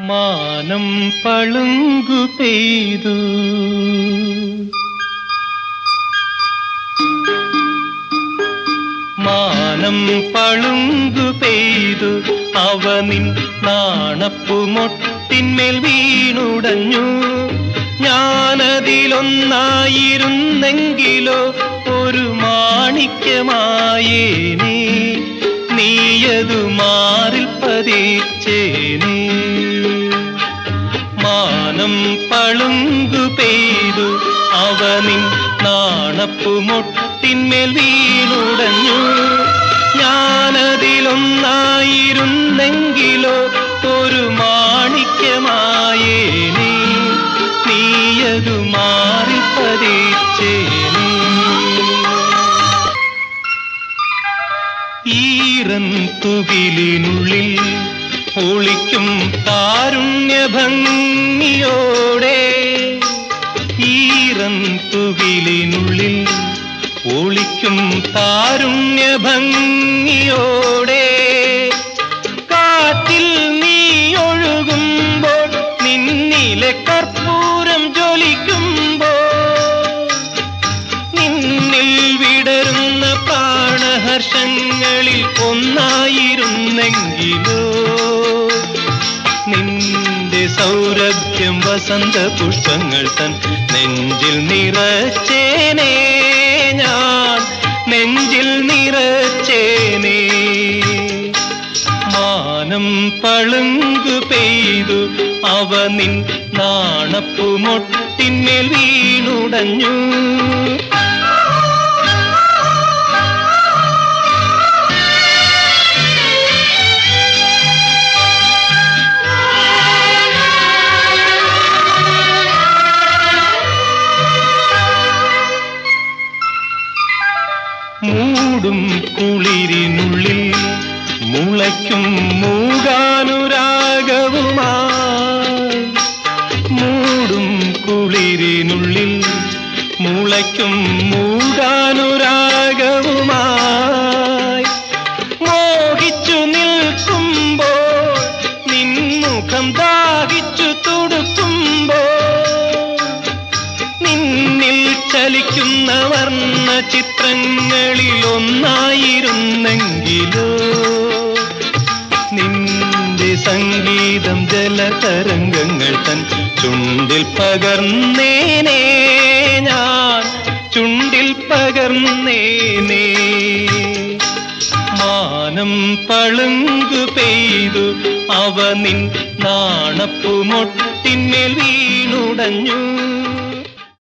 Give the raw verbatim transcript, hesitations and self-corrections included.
മാനം പളുങ്കു പെയ്തു മാനം പളുങ്കു പെയ്തു അവനിൻ നാണപ്പുമൊട്ടിന്മേൽ വീണുടഞ്ഞു. ഞാനതിലൊന്നായിരുന്നെങ്കിലോ ഒരു മാണിക്യമായേനേ, നീയതു മാറിൽ പതിച്ചേനേ. മാനം പളുങ്കു പെയ്തു അവനിൻ നാണപ്പുമൊട്ടിന്മേൽ വീണുടഞ്ഞു. ഞാനതിലൊന്നായിരുന്നെങ്കിലോ ഒരു മാണിക്യമായേനേ, നീയതു മാറി പതിച്ചേനേ. ഈറൻ തുകിലിനുള്ളിൽ ഒളിക്കും താരുണ്യഭംഗിയോടെ, ഈറൻ തുകിലിനുള്ളിൽ ഒളിക്കും താരുണ്യഭംഗിയോടെ, കാറ്റിൽ നീ ഒഴുകുമ്പോൾ നിന്നിലെ കർപ്പൂരം ജ്വലിക്കുമ്പോൾ, നിന്നിൽ വിടരുന്ന പ്രാണഹർഷങ്ങളിൽ ഒന്നായിരുന്നെങ്കിലോ, നിന്റെ സൗരഭ്യം വസന്ത പുഷ്പങ്ങൾ തൻ നെഞ്ചിൽ നിറച്ചേനേ, ഞാൻ നെഞ്ചിൽ നിറച്ചേനേ. മാനം പളുങ്കു പെയ്തു അവനിൻ നാണപ്പുമൊട്ടിന്മേൽ വീണുടഞ്ഞു. മൂടും കുളിരിനുള്ളിൽ മുളയ്ക്കും മൂകാനുരാഗവുമായി, മൂടും കുളിരിനുള്ളിൽ മുളയ്ക്കും മൂകാനുരാഗവുമായി, മോഹിച്ചു നിൽക്കുമ്പോൾ നിൻമുഖം ദാഹിച്ചു തുടുക്കുമ്പോൾ, നിന്നിൽ ചലിക്കുന്ന വർണ്ണ ചിത്രങ്ങളിൽ ഒന്നായിരുന്നെങ്കിലോ, നിന്റെ സംഗീതം ജലതരംഗങ്ങൾ തൻ ചുണ്ടിൽ പകർന്നേനേ, ഞാൻ ചുണ്ടിൽ പകർന്നേനേ. മാനം പളുങ്കു പെയ്തു അവനിൻ നാണപ്പുമൊട്ടിന്മേൽ വീണുടഞ്ഞു.